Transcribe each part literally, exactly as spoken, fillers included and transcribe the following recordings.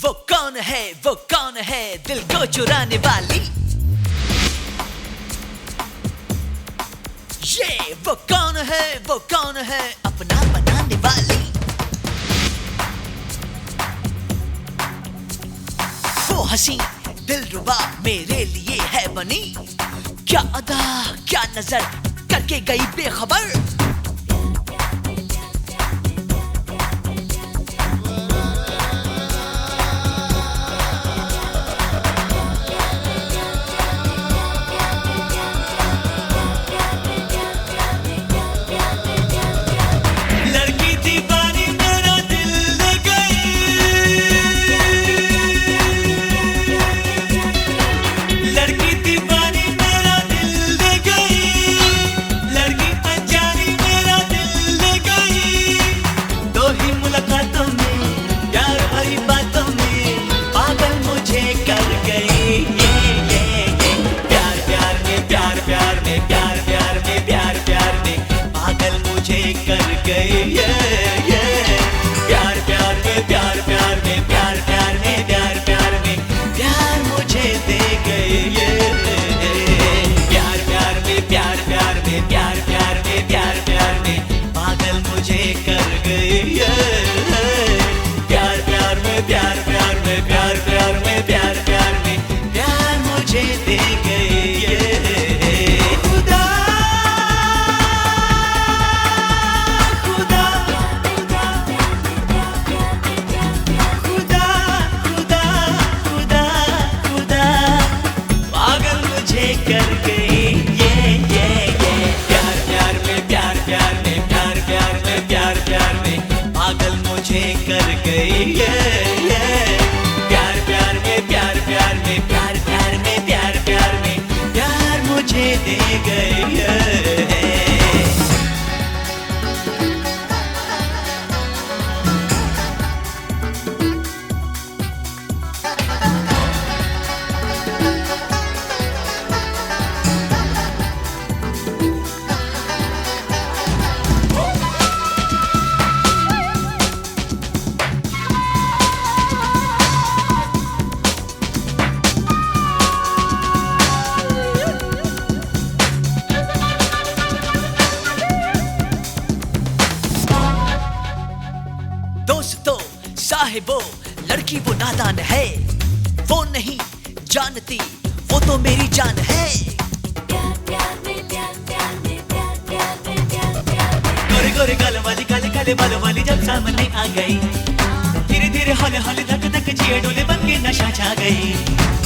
वो कौन है, वो कौन है दिल को चुराने वाली? ये वो कौन है, वो कौन है अपना बनाने वाली? वो हंसी दिलरुबा मेरे लिए है बनी, क्या अदा क्या नजर करके गई बेखबर। दोस्तों साहिबो लड़की वो नादान है, वो नहीं जानती वो तो मेरी जान है। गोरे गोरे गाल वाली काले काले बालों वाली जब सामने आ गई, धीरे धीरे हौले हौले धक धक जिए डोले बन के नशा छा गई।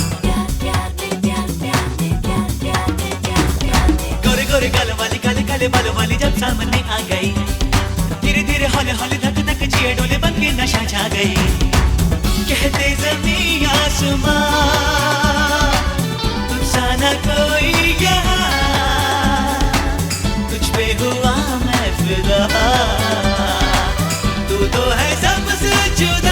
गोरे गोरे गाल वाली काले काले बालों वाली जब सामने आ गई, धीरे धीरे हौले हौले धक धक जिए डोले बन के नशा छा गई। कहते ज़मीं आसमां तुझसा न कोई यहाँ, तुझ पे हुआ मैं फिदा, तू तो है सबसे जुदा।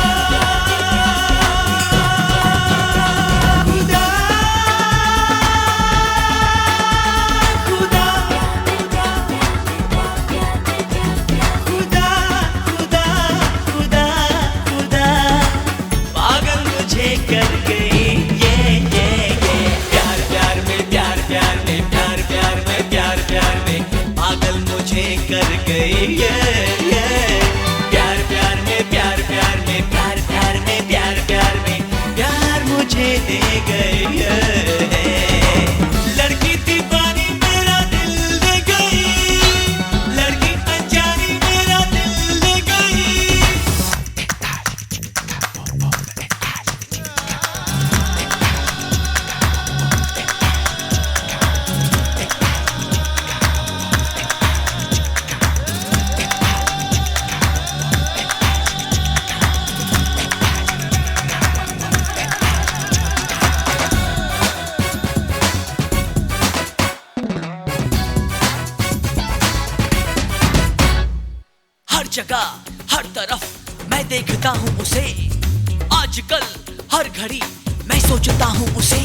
हर जगह हर तरफ मैं देखता हूँ उसे, आजकल हर घड़ी मैं सोचता हूँ उसे।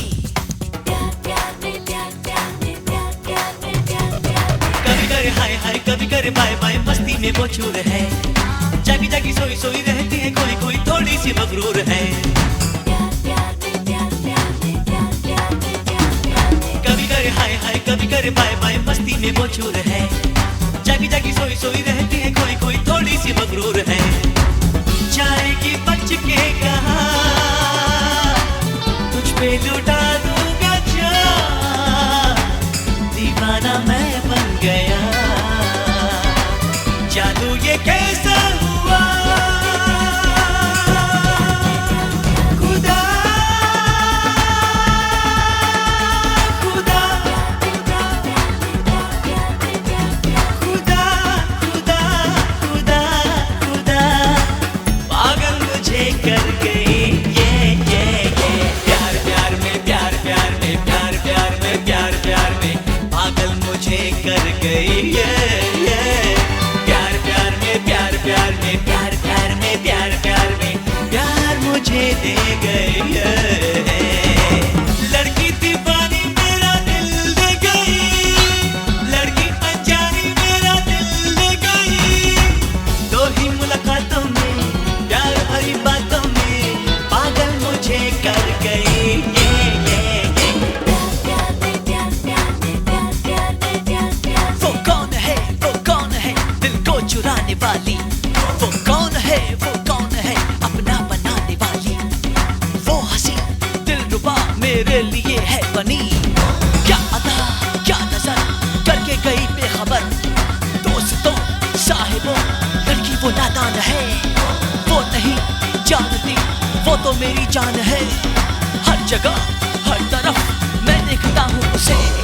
कभी करे हाय हाय कभी करे बाय बाय, मस्ती में वो चूर है, जागी जागी सोई सोई रहती है, कोई कोई थोड़ी सी मगरूर है। करे हाय हाय, कभी करे बाय बाय, मस्ती में वो चूर है। जागी जागी सोई सोई रहती है, कोई कोई थोड़ी सी मगरूर है। जाएगी बच के कहाँ, तुझ पे लुटा दूंगा जान, दीवाना मैं बन गया। जादू ये कैसा हुआ, खुदा खुदा खुदा खुदा खुदा खुदा पागल मुझे कर गई ये ये ये। प्यार प्यार में प्यार प्यार में प्यार प्यार में प्यार प्यार में पागल मुझे कर गई ये ये। प्यार प्यार में प्यार प्यार में प्यार प्यार में प्यार प्यार में प्यार मुझे दे गई ये। लड़की दीवानी मेरा दिल ले गई, लड़की अनजानी मेरा दिल ले गई। दो ही मुलाकातों में, प्यार भरी बातों में पागल मुझे कर गई ये ये ये। वो कौन है वो कौन है दिल को चुराने वाली, वो कौन है वो कौन है अपना बनाने वाली। वो हंसी दिलरुबा मेरे लिए है बनी, क्या अदा क्या नजर करके गई बेखबर। दोस्तों साहिबों लड़की वो नादान है, वो नहीं जानती वो तो मेरी जान है। हर जगह हर तरफ मैं देखता हूँ उसे,